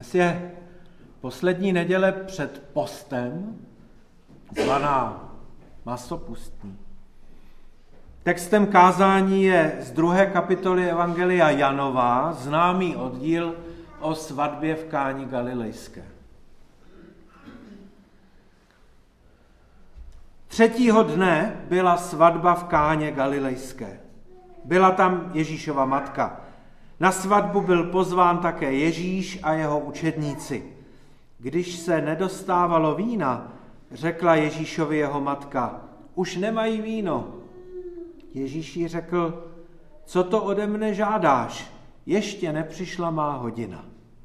Dnes je poslední neděle před postem, zvaná masopustní. Textem kázání je z 2. kapitoly Evangelia Janova, známý oddíl o svatbě v Káni Galilejské. 3. dne byla svatba v Káně Galilejské. Byla tam Ježíšova matka. Na svatbu byl pozván také Ježíš a jeho učedníci. Když se nedostávalo vína, řekla Ježíšovi jeho matka, už nemají víno. Ježíš jí řekl, co to ode mne žádáš, ještě nepřišla má hodina.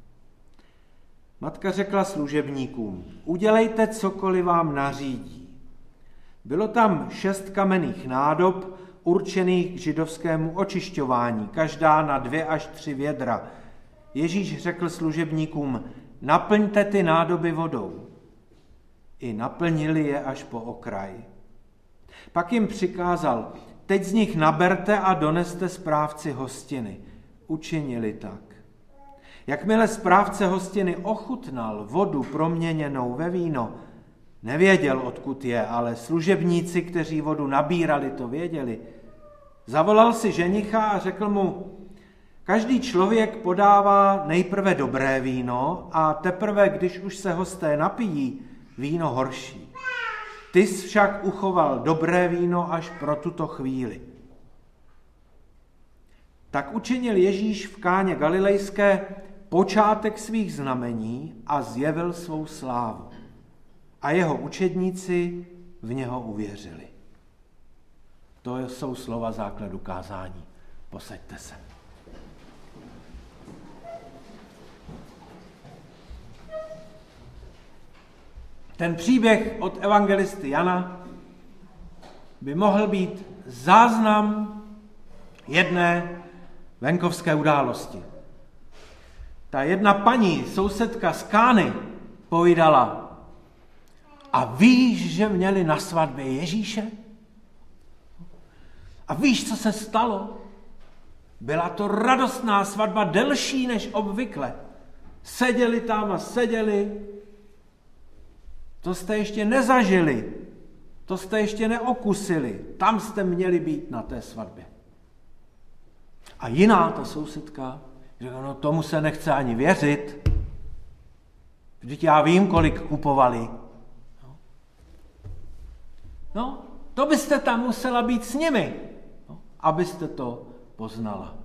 Matka řekla služebníkům, udělejte cokoliv vám nařídí. Bylo tam 6 kamenných nádob, určených k židovskému očišťování, každá na 2 až 3 vědra. Ježíš řekl služebníkům, naplňte ty nádoby vodou. I naplnili je až po okraj. Pak jim přikázal, teď z nich naberte a doneste správci hostiny. Učinili tak. Jakmile správce hostiny ochutnal vodu proměněnou ve víno, nevěděl, odkud je, ale služebníci, kteří vodu nabírali, to věděli. Zavolal si ženicha a řekl mu, každý člověk podává nejprve dobré víno a teprve, když už se hosté napijí, víno horší. Ty jsi však uchoval dobré víno až pro tuto chvíli. Tak učinil Ježíš v Káně Galilejské počátek svých znamení a zjevil svou slávu. A jeho učedníci v něho uvěřili. To jsou slova základu kázání. Posaďte se. Ten příběh od evangelisty Jana by mohl být záznam jedné venkovské události. Ta jedna paní, sousedka z Kány, povídala, a víš, že měli na svatbě Ježíše? A víš, co se stalo? Byla to radostná svatba, delší než obvykle. Seděli tam a seděli. To jste ještě nezažili, to jste ještě neokusili. Tam jste měli být na té svatbě. A jiná ta sousedka řekla, no tomu se nechce ani věřit. Vždyť já vím, kolik kupovali. No, to byste tam musela být s nimi, abyste to poznala.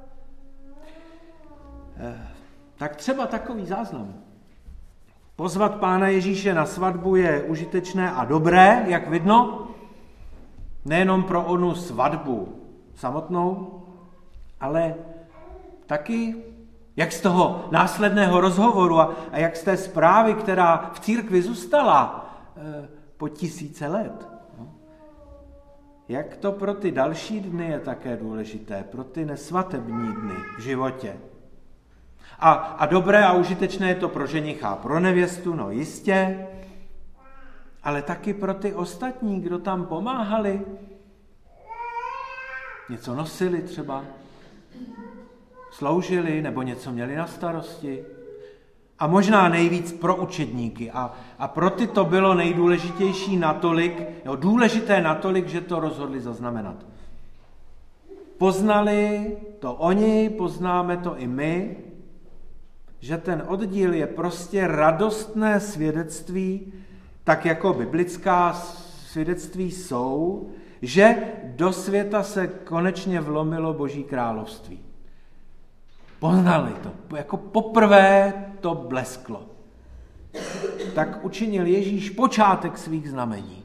Tak třeba takový záznam. Pozvat Pána Ježíše na svatbu je užitečné a dobré, jak vidno, nejenom pro onu svatbu samotnou, ale taky, jak z toho následného rozhovoru a jak z té zprávy, která v církvi zůstala po 1000 let. Jak to pro ty další dny je také důležité, pro ty nesvatební dny v životě. A dobré a užitečné je to pro ženicha, pro nevěstu, no jistě, ale taky pro ty ostatní, kdo tam pomáhali. Něco nosili třeba, sloužili nebo něco měli na starosti. A možná nejvíc pro učedníky. A pro ty to bylo nejdůležitější natolik, důležité natolik, že to rozhodli zaznamenat. Poznali to oni, poznáme to i my, že ten oddíl je prostě radostné svědectví, tak jako biblická svědectví jsou, že do světa se konečně vlomilo Boží království. Poznali to, jako poprvé to blesklo. Tak učinil Ježíš počátek svých znamení.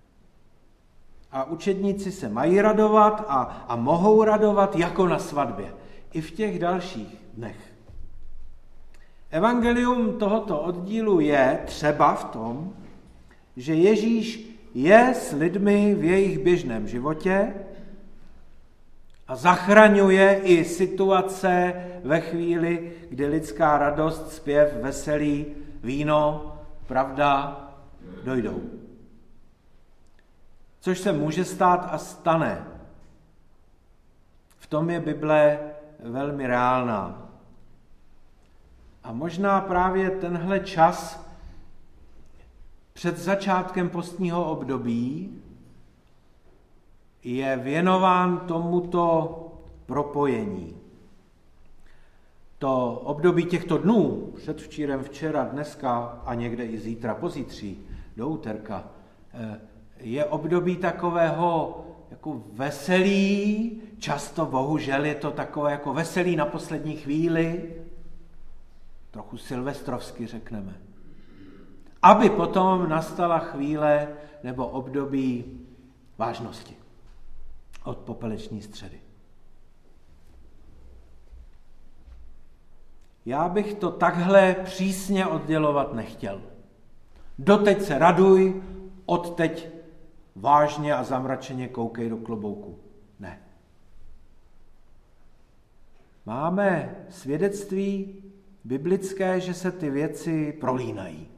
A učedníci se mají radovat a mohou radovat jako na svatbě. I v těch dalších dnech. Evangelium tohoto oddílu je třeba v tom, že Ježíš je s lidmi v jejich běžném životě a zachraňuje i situace ve chvíli, kdy lidská radost, zpěv, veselí, víno, pravda dojdou. Což se může stát a stane. V tom je Bible velmi reálná. A možná právě tenhle čas před začátkem postního období je věnován tomuto propojení. To období těchto dnů, předvčírem, včera, dneska a někde i zítra, pozítří, do úterka, je období takového jako veselí, často bohužel je to takové jako veselí na poslední chvíli, trochu silvestrovsky řekneme, aby potom nastala chvíle nebo období vážnosti od popeleční středy. Já bych to takhle přísně oddělovat nechtěl. Doteď se raduj, odteď vážně a zamračeně koukej do klobouku. Ne. Máme svědectví biblické, že se ty věci prolínají.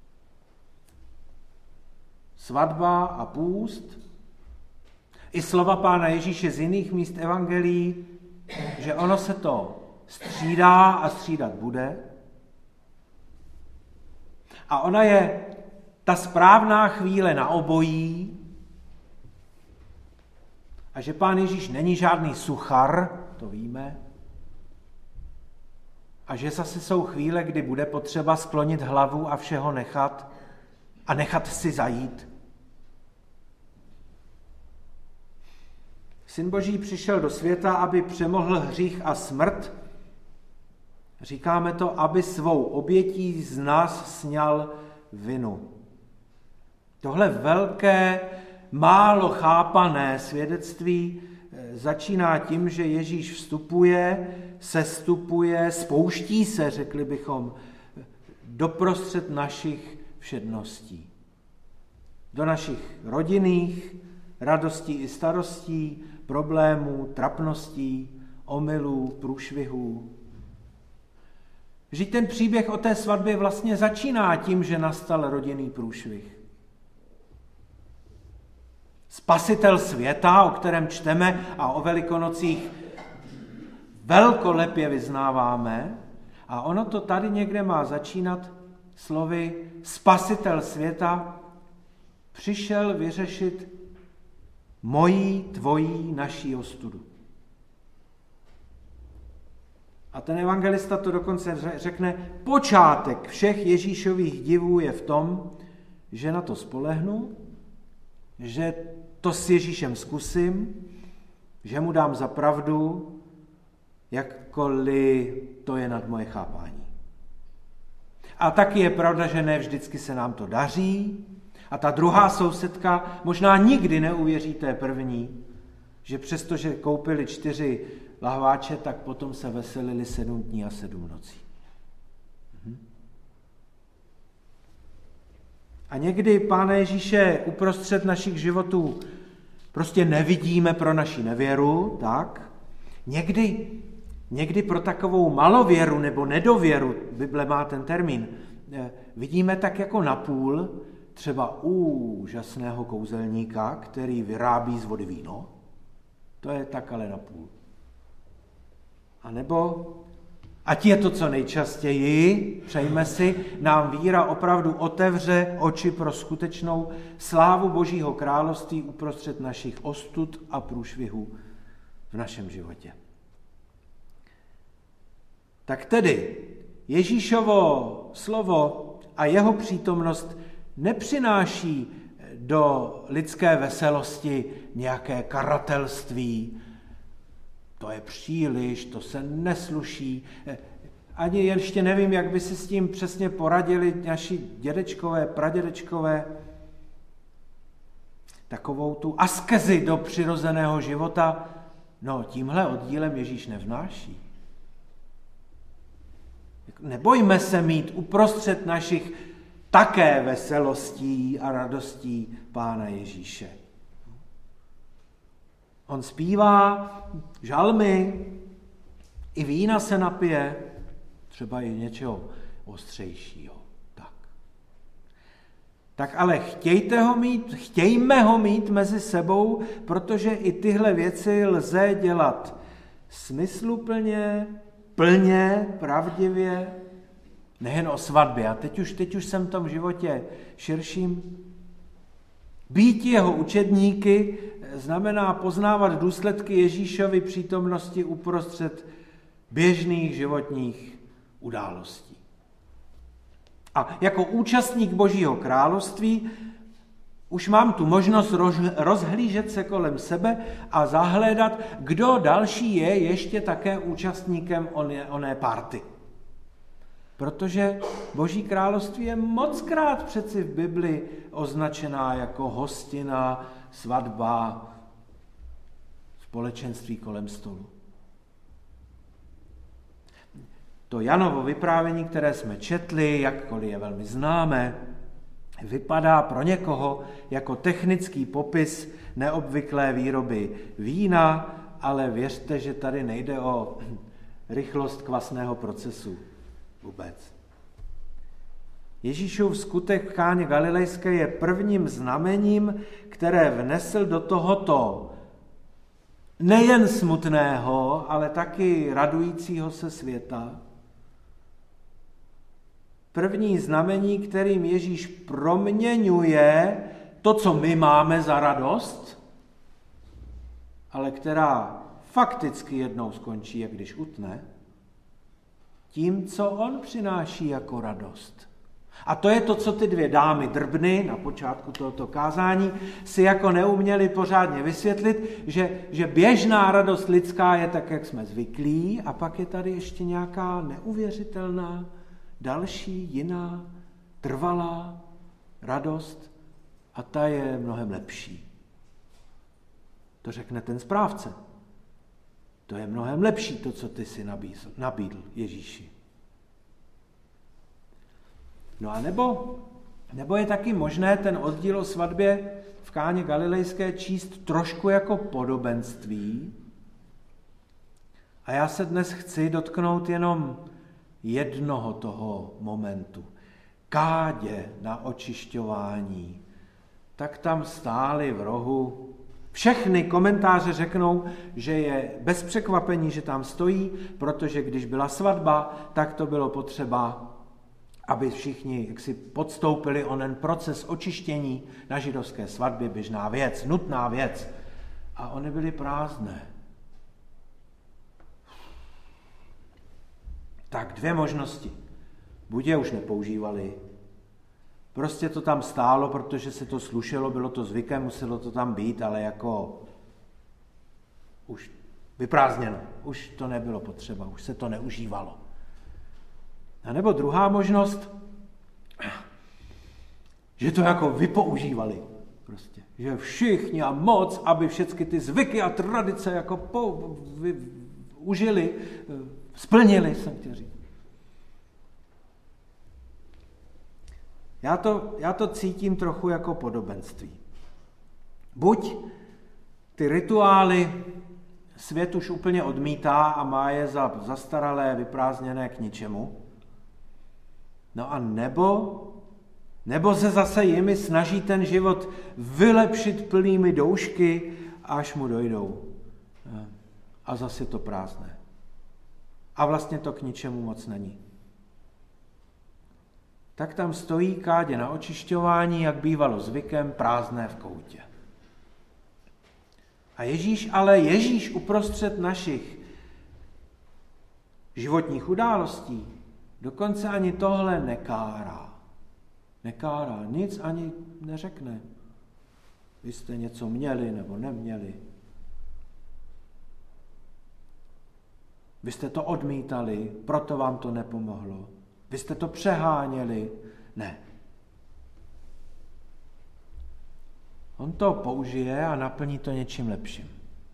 Svatba a půst, i slova Pána Ježíše z jiných míst evangelií, že ono se to střídá a střídat bude. A ona je ta správná chvíle na obojí a že Pán Ježíš není žádný suchar, to víme, a že zase jsou chvíle, kdy bude potřeba sklonit hlavu a všeho nechat a nechat si zajít. Syn Boží přišel do světa, aby přemohl hřích a smrt. Říkáme to, aby svou obětí z nás sňal vinu. Tohle velké, málo chápané svědectví začíná tím, že Ježíš vstupuje, sestupuje, spouští se, řekli bychom, doprostřed našich všedností. Do našich rodinných radostí i starostí, problémů, trapností, omylů, průšvihů. Vždyť ten příběh o té svatbě vlastně začíná tím, že nastal rodinný průšvih. Spasitel světa, o kterém čteme a o Velikonocích velkolepě vyznáváme, a ono to tady někde má začínat slovy Spasitel světa přišel vyřešit mojí, tvojí, naší ostudu. A ten evangelista to dokonce řekne, počátek všech Ježíšových divů je v tom, že na to spolehnu, že to s Ježíšem zkusím, že mu dám za pravdu, jakkoliv to je nad moje chápání. A taky je pravda, že ne vždycky se nám to daří. A ta druhá sousedka možná nikdy neuvěří té první, že přestože koupili 4 lahváče, tak potom se veselili 7 dní a 7 nocí. A někdy Pána Ježíše uprostřed našich životů prostě nevidíme pro naši nevěru, tak? Někdy pro takovou malověru nebo nedověru, Bible má ten termín, vidíme tak jako napůl, třeba úžasného kouzelníka, který vyrábí z vody víno, to je tak ale napůl. A nebo, ať je to co nejčastěji, přejme si, nám víra opravdu otevře oči pro skutečnou slávu Božího království uprostřed našich ostud a průšvihů v našem životě. Tak tedy Ježíšovo slovo a jeho přítomnost nepřináší do lidské veselosti nějaké karatelství. To je příliš, to se nesluší. Ani ještě nevím, jak by si s tím přesně poradili naši dědečkové, pradědečkové. Takovou tu askezi do přirozeného života, no tímhle oddílem Ježíš nevnáší. Nebojme se mít uprostřed našich také veselostí a radostí Pána Ježíše. On zpívá žalmy, i vína se napije, třeba i něčeho ostřejšího. Tak ale chtějme ho mít mezi sebou, protože i tyhle věci lze dělat smysluplně, plně, pravdivě nejen o svatbě. A teď už jsem v tom životě širším. Být jeho učedníky znamená poznávat důsledky Ježíšovy přítomnosti uprostřed běžných životních událostí. A jako účastník Božího království už mám tu možnost rozhlížet se kolem sebe a zahlédat, kdo další je ještě také účastníkem oné party. Protože Boží království je mockrát přeci v Bibli označená jako hostina, svatba, společenství kolem stolu. To Janovo vyprávění, které jsme četli, jakkoliv je velmi známé, vypadá pro někoho jako technický popis neobvyklé výroby vína, ale věřte, že tady nejde o rychlost kvasného procesu vůbec. Ježíšův skutek v Káně Galilejské je prvním znamením, které vnesl do tohoto nejen smutného, ale taky radujícího se světa. První znamení, kterým Ježíš proměňuje to, co my máme za radost, ale která fakticky jednou skončí, jak když utne, tím, co on přináší jako radost. A to je to, co ty dvě dámy drbny na počátku tohoto kázání si jako neuměli pořádně vysvětlit, že běžná radost lidská je tak, jak jsme zvyklí, a pak je tady ještě nějaká neuvěřitelná, další, jiná, trvalá radost a ta je mnohem lepší. To řekne ten správce. To je mnohem lepší, to, co ty si nabídl Ježíši. No a nebo je taky možné ten oddíl o svatbě v Káně Galilejské číst trošku jako podobenství. A já se dnes chci dotknout jenom jednoho toho momentu. Kádě na očišťování. Tak tam stály v rohu. Všechny komentáře řeknou, že je bez překvapení, že tam stojí, protože když byla svatba, tak to bylo potřeba, aby všichni jaksi podstoupili onen proces očištění na židovské svatbě, běžná věc, nutná věc. A oni byly prázdné. Tak dvě možnosti. Buď je už nepoužívali, prostě to tam stálo, protože se to slušelo, bylo to zvykem, muselo to tam být, ale jako už vyprázdněno, už to nebylo potřeba, už se to neužívalo. A nebo druhá možnost, že to jako vypoužívali prostě, že všichni a moc, aby všechny ty zvyky a tradice jako užili, splnili, jsem chtěl říct. Já to cítím trochu jako podobenství. Buď ty rituály svět už úplně odmítá a má je za zastaralé, vyprázdněné k ničemu, no a nebo se zase jimi snaží ten život vylepšit plnými doušky, až mu dojdou. A zase to prázdné. A vlastně to k ničemu moc není. Tak tam stojí kádě na očišťování, jak bývalo zvykem, prázdné v koutě. A Ježíš uprostřed našich životních událostí dokonce ani tohle nekárá. Nekárá, nic ani neřekne. Vy jste něco měli nebo neměli. Vy jste to odmítali, proto vám to nepomohlo. Vy jste to přeháněli. Ne. On to použije a naplní to něčím lepším.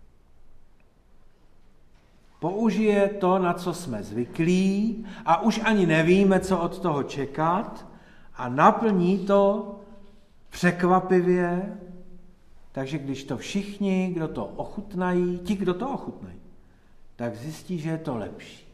Použije to, na co jsme zvyklí a už ani nevíme, co od toho čekat, a naplní to překvapivě, takže když to všichni, kdo to ochutnají, tak zjistí, že je to lepší.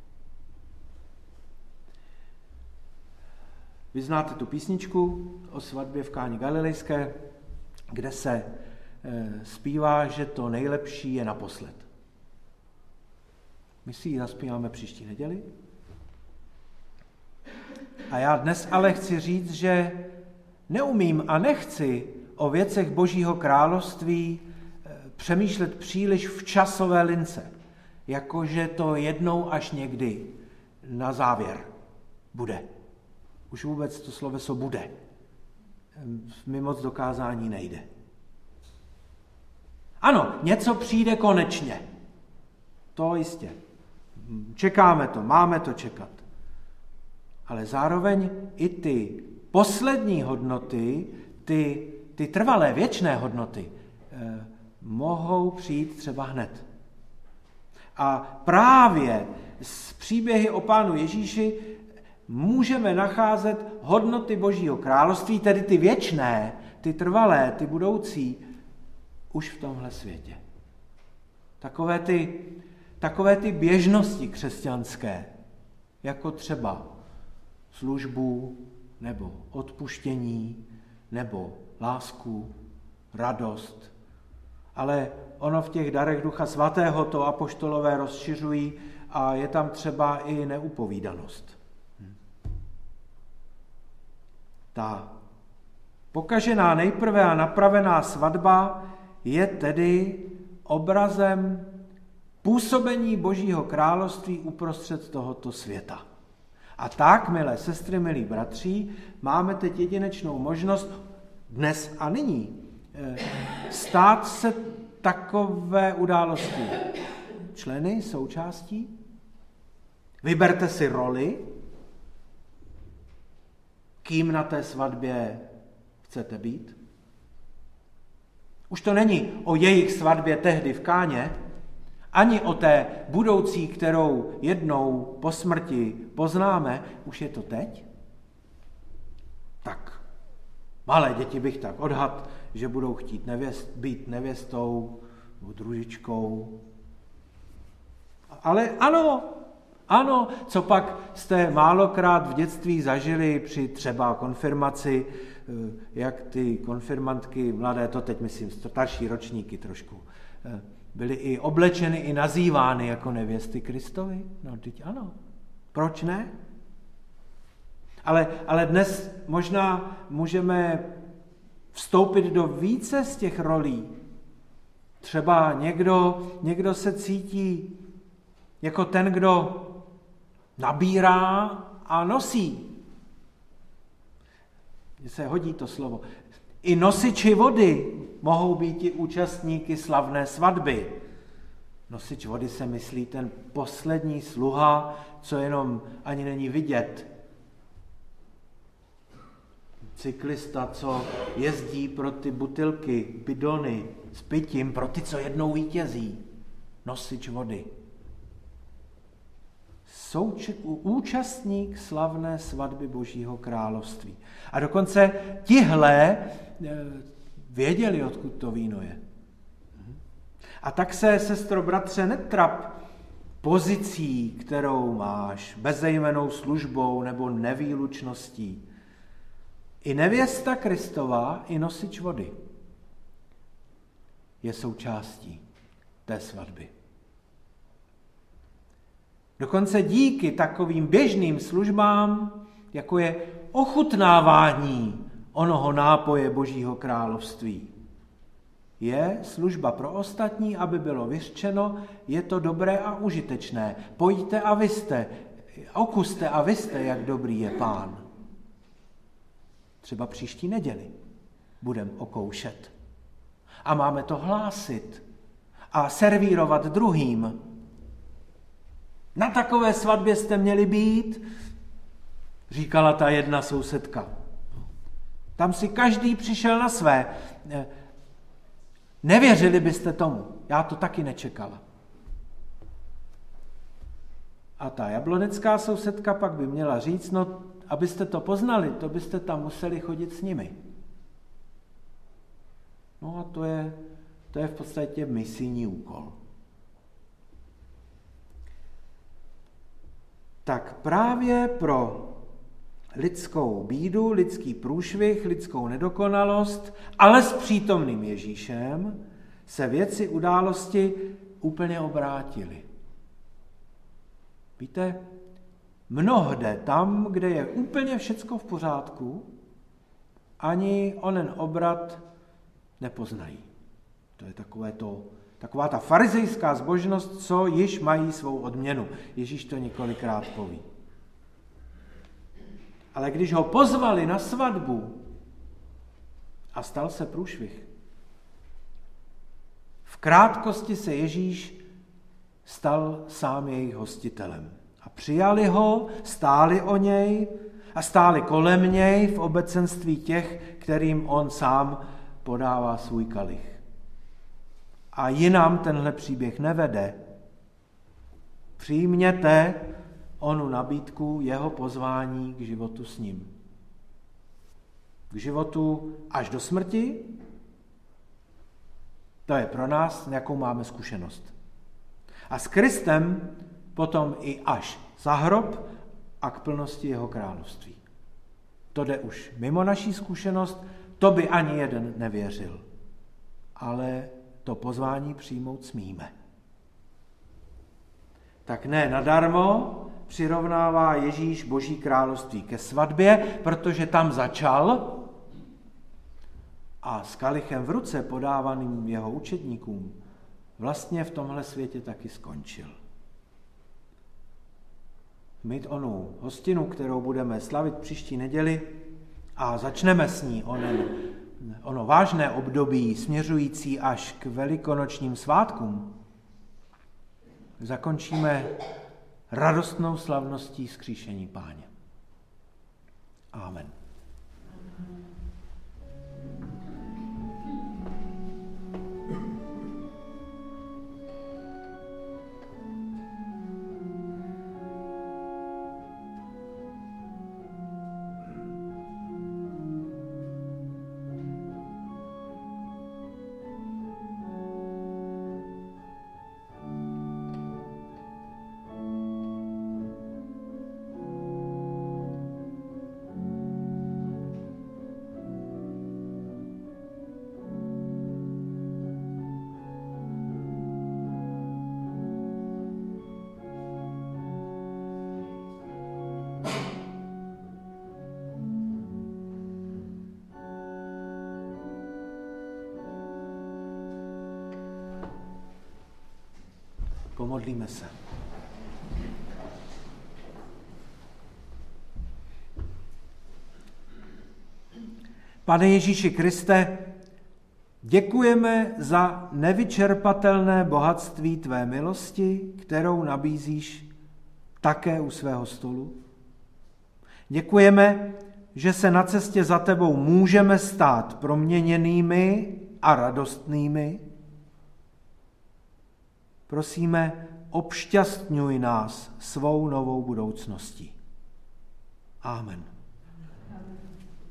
Vy znáte tu písničku o svatbě v Káně Galilejské, kde se zpívá, že to nejlepší je naposled. My si ji zaspíváme příští neděli. A já dnes ale chci říct, že neumím a nechci o věcech Božího království přemýšlet příliš v časové lince, jakože to jednou až někdy na závěr bude. Už vůbec to sloveso bude. Mi moc dokázání nejde. Ano, něco přijde konečně. To jistě. Čekáme to, máme to čekat. Ale zároveň i ty poslední hodnoty, ty trvalé věčné hodnoty, mohou přijít třeba hned. A právě z příběhy o Pánu Ježíši můžeme nacházet hodnoty Božího království, tedy ty věčné, ty trvalé, ty budoucí, už v tomhle světě. Takové ty běžnosti křesťanské, jako třeba službu, nebo odpuštění, nebo lásku, radost. Ale ono v těch darech Ducha Svatého to apoštolové rozšiřují a je tam třeba i neupovídanost. Ta pokažená nejprve a napravená svatba je tedy obrazem působení Božího království uprostřed tohoto světa. A tak, milé sestry, milí bratři, máme teď jedinečnou možnost dnes a nyní stát se takové události členy, součástí. Vyberte si roli, kým na té svatbě chcete být. Už to není o jejich svatbě tehdy v Káně, ani o té budoucí, kterou jednou po smrti poznáme, už je to teď. Tak, malé děti bych tak odhad, že budou chtít být nevěstou nebo družičkou. Ale ano, co pak jste málokrát v dětství zažili při třeba konfirmaci, jak ty konfirmantky, mladé, to teď myslím, starší ročníky trošku, byly i oblečeny, i nazývány jako nevěsty Kristovi? No, teď ano. Proč ne? Ale dnes možná můžeme vstoupit do více z těch rolí. Třeba někdo se cítí jako ten, kdo nabírá a nosí. Mně se hodí to slovo. I nosiči vody mohou být i účastníky slavné svatby. Nosič vody se myslí ten poslední sluha, co jenom ani není vidět. Cyklista, co jezdí pro ty butilky, bidony s pitím, pro ty, co jednou vítězí. Nosič vody. Účastník slavné svatby Božího království. A dokonce tihle věděli, odkud to víno je. A tak se, sestro, bratře, netrap pozicí, kterou máš, bezejmennou službou nebo nevýlučností. I nevěsta Kristova, i nosič vody je součástí té svatby. Dokonce díky takovým běžným službám, jako je ochutnávání onoho nápoje Božího království, je služba pro ostatní, aby bylo vyřčeno, je to dobré a užitečné. Pojďte a vyste, okuste a vyste, jak dobrý je Pán. Třeba příští neděli budeme okoušet. A máme to hlásit a servírovat druhým. Na takové svatbě jste měli být, říkala ta jedna sousedka. Tam si každý přišel na své. Nevěřili byste tomu. Já to taky nečekala. A ta jablonecká sousedka pak by měla říct, no, abyste to poznali, to byste tam museli chodit s nimi. No a to je v podstatě misijní úkol. Tak právě pro lidskou bídu, lidský průšvih, lidskou nedokonalost, ale s přítomným Ježíšem se věci události úplně obrátily. Víte, Mnohde tam, kde je úplně všecko v pořádku, ani onen obrat nepoznají. To je taková ta farizejská zbožnost, co již mají svou odměnu. Ježíš to několikrát poví. Ale když ho pozvali na svatbu a stal se průšvih, v krátkosti se Ježíš stal sám jejich hostitelem. A přijali ho, stáli o něj a stáli kolem něj v obecenství těch, kterým on sám podává svůj kalich. A jinam tenhle příběh nevede. Přijměte onu nabídku, jeho pozvání k životu s ním. K životu až do smrti, to je pro nás, jakou máme zkušenost. A s Kristem potom i až za hrob a k plnosti jeho království. To jde už mimo naší zkušenost, to by ani jeden nevěřil. Ale to pozvání přijmout smíme. Tak ne nadarmo přirovnává Ježíš Boží království ke svatbě, protože tam začal a s kalichem v ruce podávaným jeho učedníkům vlastně v tomhle světě taky skončil. Mít onu hostinu, kterou budeme slavit příští neděli a začneme s ní ono vážné období směřující až k velikonočním svátkům, zakončíme radostnou slavností vzkříšení Páně. Amen. Pomodlíme se. Pane Ježíši Kriste, děkujeme za nevyčerpatelné bohatství tvé milosti, kterou nabízíš také u svého stolu. Děkujeme, že se na cestě za tebou můžeme stát proměněnými a radostnými. Prosíme, obšťastňuj nás svou novou budoucností. Amen.